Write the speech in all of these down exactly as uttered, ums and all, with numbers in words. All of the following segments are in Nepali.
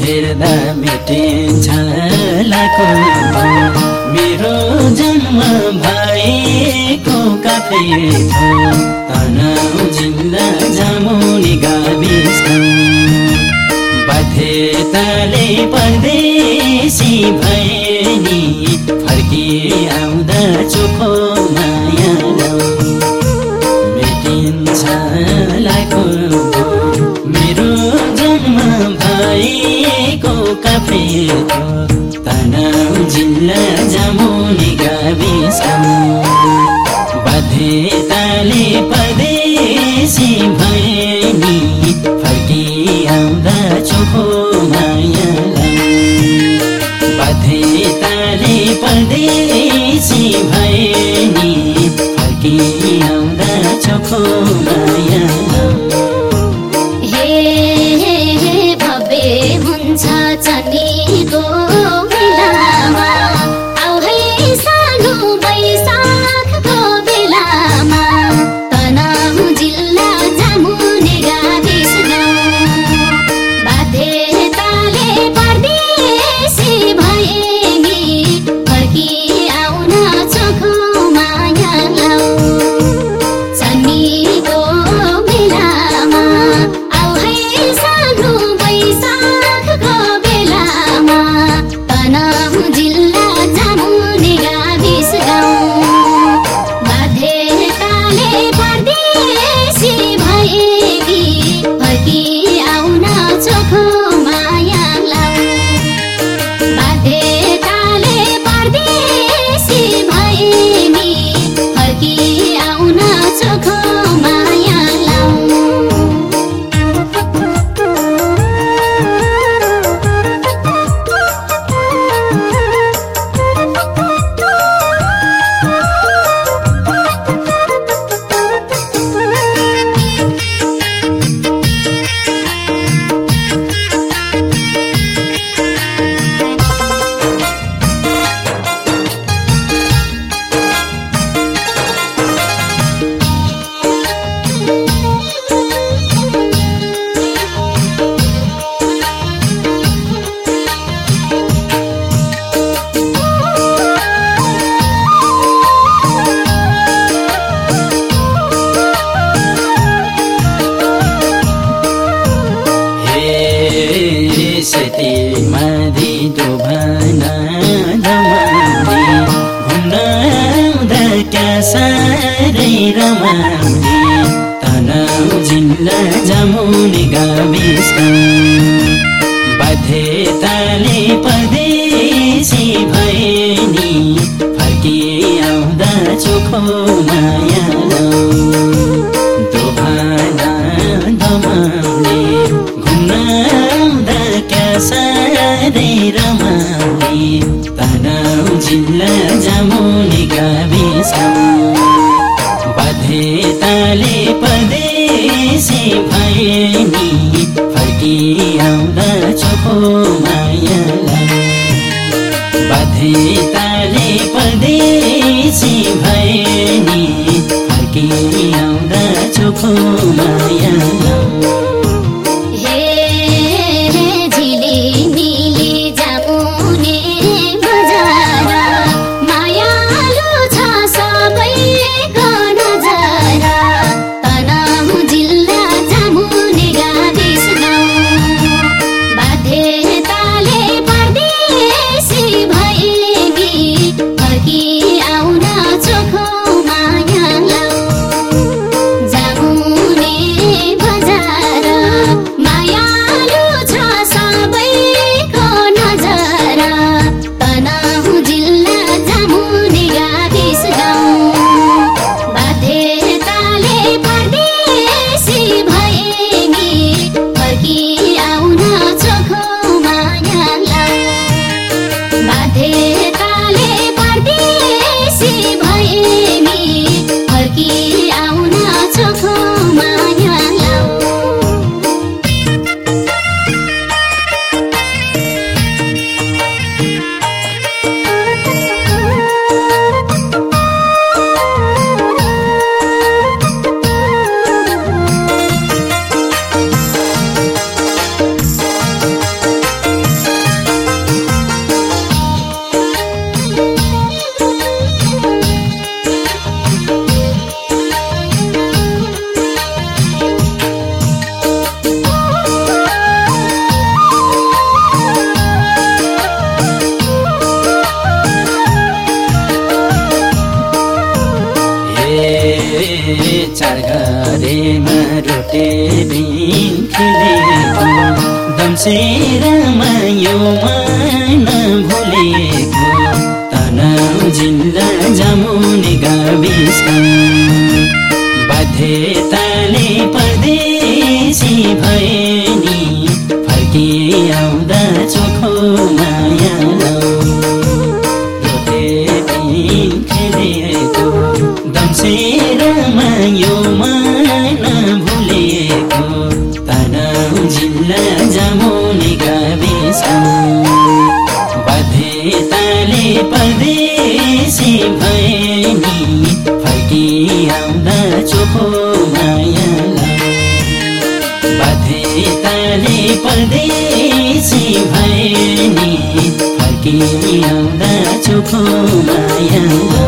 हेर्दा मेटिन्छ लाखौं मेरो जन्म भएको काफे थियो तनहुँ जिल्ला जामुनी गाविस बाध्यताले परदेशी भए नि फर्की आउँदा चोखो माया मेटिन्छ लाखौं मेरो जन्म भएको काफे थियो तनहुँ जिल्ला जामुनी गाविस बाध्यताले परदेशी भए नि फर्की आउँदा चोखो माया बाध्यताले परदेशी भए नि फर्की आउँदा चोखो माया हे भव्य हुन्छ चनीको बेलामा आउ है सानो बैशाखको बेलामा तनहुँ जिल्ला जामुने गाविस बाध्यताले परदेशी भए नि फर्की आउन चोखो माया चनीको बेलामा आउ है सानो बैशाखको बेलामा तनहुँ जिल्ला जामुने गाविस बाध्यताले परदेशी भए कि फर्की आउन चोखो माया बाध्यताले परदेशी भए नि फर्की आउन चोखो माया सेती माधी डोभाना रमाउने घुम्न आउँदा क्या साह्रै रमाउने तनहुँ जिल्ला जामुनी गाविस बाध्यताले परदेशी भए नि फर्की आउँदा चोखो माया डोभाना रमाउने घुम्न आउँदा क्या साह्रै रमाउने तनहुँ जिल्ला जामुनी गाविस बाध्यताले परदेशी भए नि फर्की आउँदा चोखो माया बाध्यताले परदेशी भए नि फर्की आउँदा चोखो माया जामुने चार घरेमा रोटे बिन खेलेको दम्सेरमा यो मन भुलेको तनहुँ जिल्ला जामुने गाविसका बाध्यताले परदेशी भए नि फर्की आउँदा चोखो माया रोटे बिन खेलेको दम्सेरमा यो मन भुलेको तनहुँ जिल्ला जामुने गाविसका बाध्यताले परदेशी भए नि फर्की आउँदा चोखो माया बाध्यताले परदेशी भए नि फर्की आउँदा चोखो माया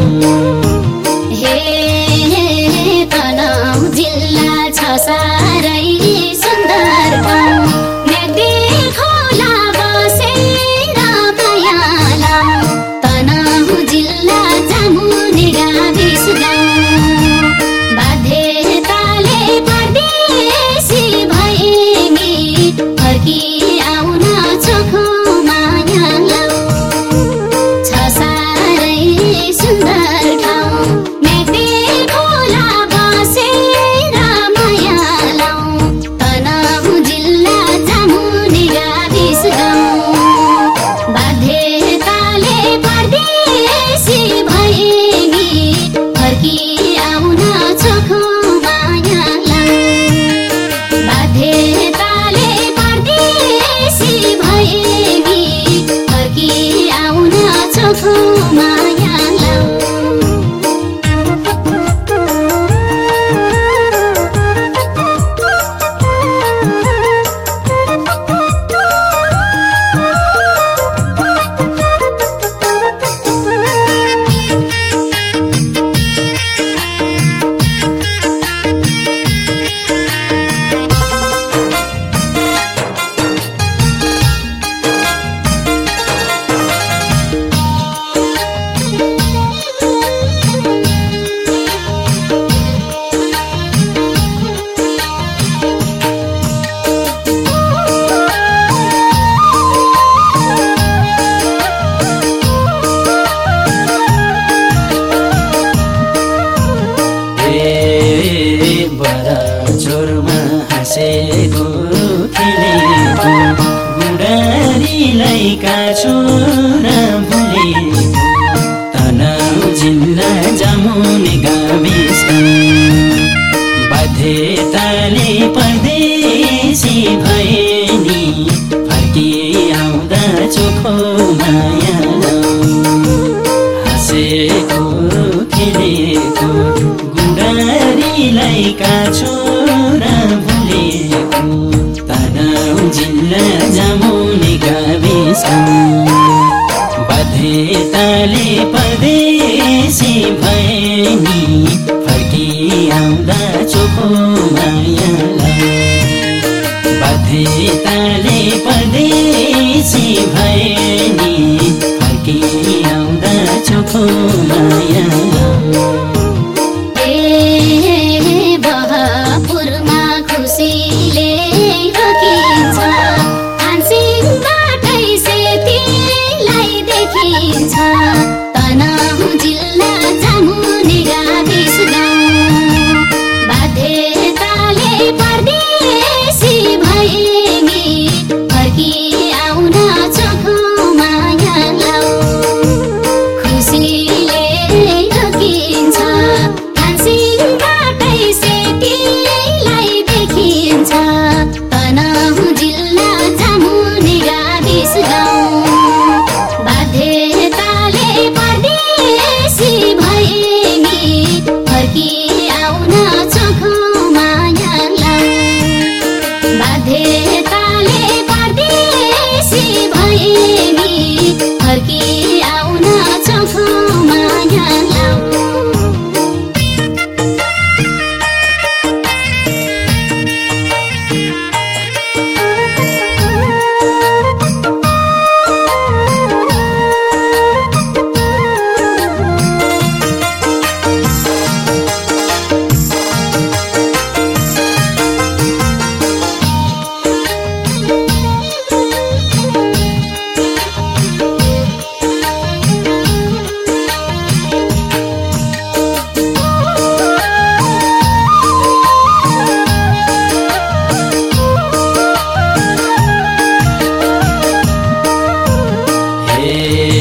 हे तनहुँ जिल्ला छ साह्रै सुन्दर गाउँ म्याग्दी खोला बसेर माया लाउँ तनहुँ जिल्ला जामुने गाविस गाउँ बाध्यताले परदेशी भए नि फर्की आउन चोखो माया लाउँ छ साह्रै सुन्दर ठाउँ म्याग्दी खोला बसेर माया लाउँ तनहुँ जिल्ला जामुने गाविस गाउँ बाध्यताले परदेशी भए नि फर्की आउन चोखो माया लाउँ बाध्यताले परदेशी भए नि फर्की आउन चोखो माया लाउँ बराजोरमा हाँसेको खेलेको बुढारीलाई काछु नभुलेको तनहुँ जिल्ला जामुने गाविसका बाध्यताले परदेशी भए नि फर्की आउँदा चोखो माया हाँसेको खेलेको बुढारीलाई काछु नभुलेको तनहुँ जिल्ला जामुने गाविसका बाध्यताले परदेशी भए नि फर्की आउँदा चोखो माया बाध्यताले परदेशी भए नि फर्की आउँदा चोखो माया बहपुरमा खुसीले रोकिन्छ हान्सिङबाटै सेतीलाई देखिन्छ तनहुँ जिल्ला जामुने गाविस गाउँ बाध्यताले परदेशी भए नि फर्की आउन चोखो माया लाउँ खुसीले रोकिन्छ हान्सिङबाटै सेतीलाई देखिन्छ तनहुँ जिल्ला जामुने गाविस गाउँ बाध्यताले परदेशी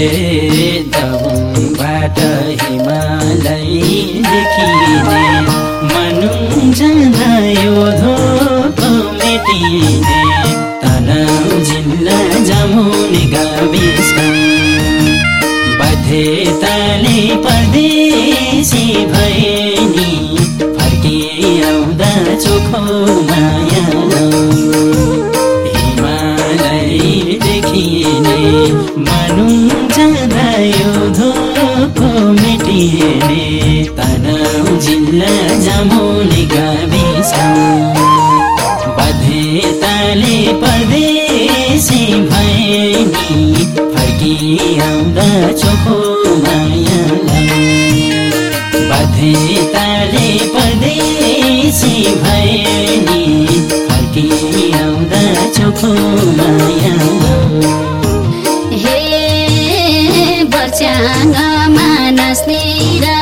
दबुङबाट हिमालय देखिने मनुङ जाँदा यो धोको मेटिने तनहुँ जिल्ला जामुने गाविस बाध्यताले परदेशी भए नि फर्किआउँदा चोखो माया हिमालय देखिने मनुङ जाँदा यो धोको मेटिने तनहुँ जिल्ला जामुने गाविस बाध्यताले परदेशी भए नि फर्किआउँदा चोखो माया बाध्यताले परदेशी भए नि फर्किआउँदा चोखो माया हे बर्च्याङमा नाच्ने